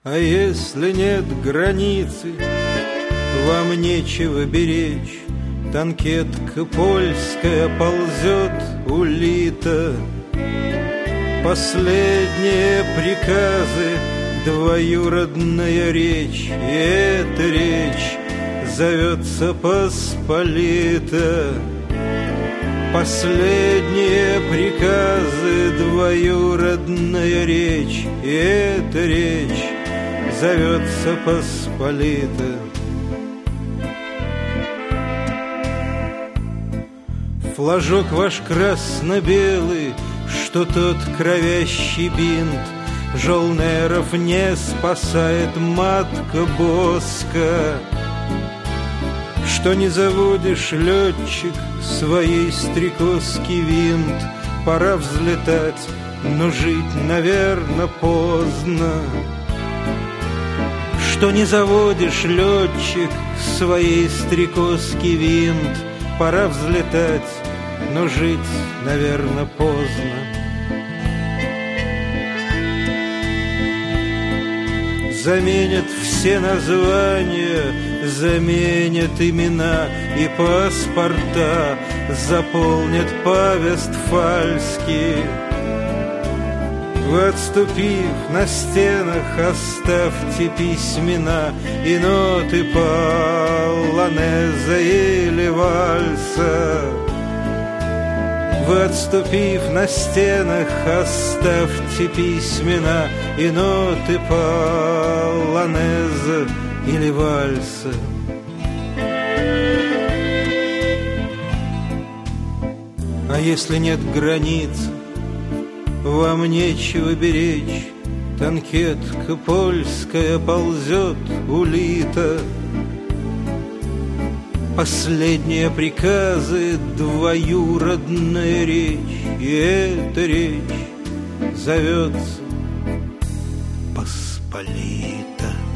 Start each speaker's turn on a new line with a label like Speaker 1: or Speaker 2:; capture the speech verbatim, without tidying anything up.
Speaker 1: А если нет границы, вам нечего беречь. Танкетка польская ползет улита. Последние приказы, двоюродная речь, и эта речь зовется Посполита. Последние приказы, двоюродная речь, и эта речь зовется Посполита. Флажок ваш красно-белый, что тот кровящий бинт, жолнеров не спасает матка Боска. Что не заводишь, летчик, своей стрекозский винт, пора взлетать, но жить, наверно, поздно. Что не заводишь, летчик, своей стрекозский винт, пора взлетать, но жить, наверно, поздно. Заменят все названия, заменят имена и паспорта, заполнят повест фальски. Вы, отступив на стенах, оставьте письмена и ноты полонеза или вальса. Вы, отступив на стенах, оставьте письмена и ноты полонеза или вальса. А если нет границ, вам нечего беречь. Танкетка польская ползет улита. Последние приказы, двоюродная речь, и эта речь зовется Посполита.